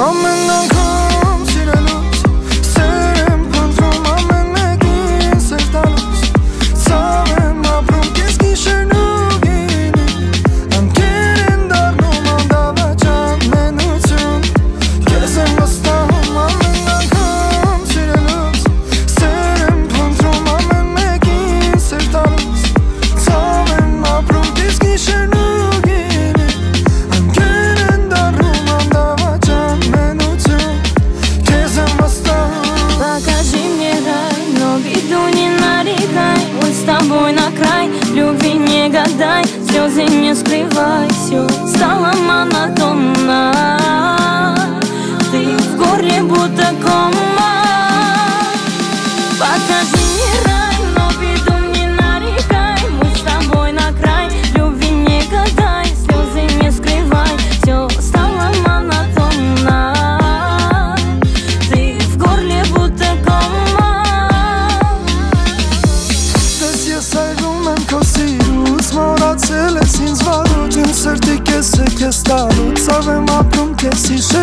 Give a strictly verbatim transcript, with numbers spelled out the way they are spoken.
Ամեն անգամ սիրելուց սեր եմ փնտրում ամեն մեկին սեր տալուց Ցավ եմ ապրում կես գիշերն ու գինին Ընկեր են դառնում անդավաճան մենություն Կեզ եմ վստահում ամեն անգամ սիրելուց Սեր եմ փնտրում ամեն մեկին սեր տալուց Ցավ եմ ապրում կես գիշերն ու գինին Ընկեր են դառնում անդավաճան мենություն Кез եմ վստահում Покажи мне рай, но беду не нарекай Мы с тобой на край, любви не гадай Слезы не скрывай, все стало монотонно Ты в горле будто кома Покажи мне рай, но беду не нарекай Мы с тобой на край, любви не гадай Слезы не скрывай, все стало монотонно Ты в горле будто кома Դες ես այրում եմ քո սիրուց Մորացել ես ինձ վարուց Իմ սրտի կեսը կես տալուց Ցավ եմ ապրում կես իշեր